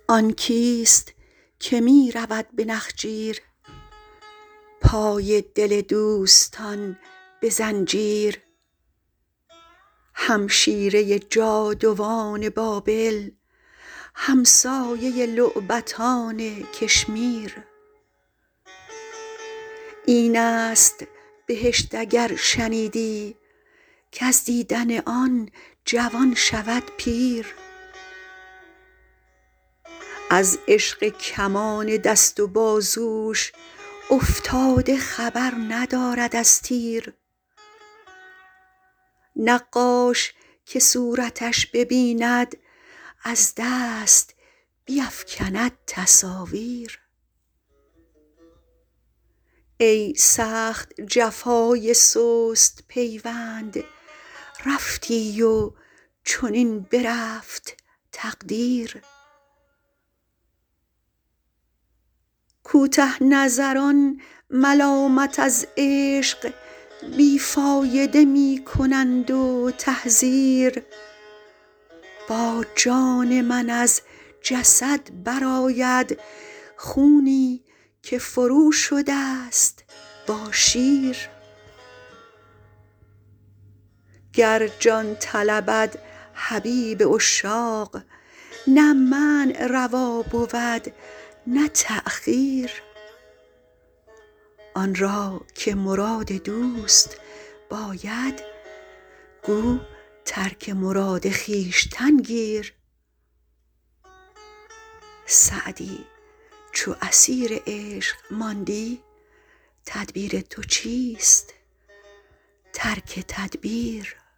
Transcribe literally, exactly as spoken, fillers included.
آن کیست که می رود به نخجیر، پای دل دوستان به زنجیر؟ همشیره جادوان بابل، همسایه لعبتان کشمیر. این است بهشت اگر شنیدی، کز دیدن آن جوان شود پیر. از عشق کمان دست و بازوش، افتاده خبر ندارد از تیر. نقاش که صورتش ببیند، از دست بیفکند تصاویر. ای سخت جفای سست پیوند، رفتی و چنین برفت تقدیر. کوته نظران ملامت از عشق، بی فایده می کنند و تحذیر. با جان من از جسد برآید، خونی که فرو شده ست با شیر. گر جان طلبد حبیب عشاق، نه منع روا بود نه تأخیر. آن را که مراد دوست باید، گو ترک مراد خویشتن گیر. سعدی چو اسیر عشق ماندی، تدبیر تو چیست ترک تدبیر؟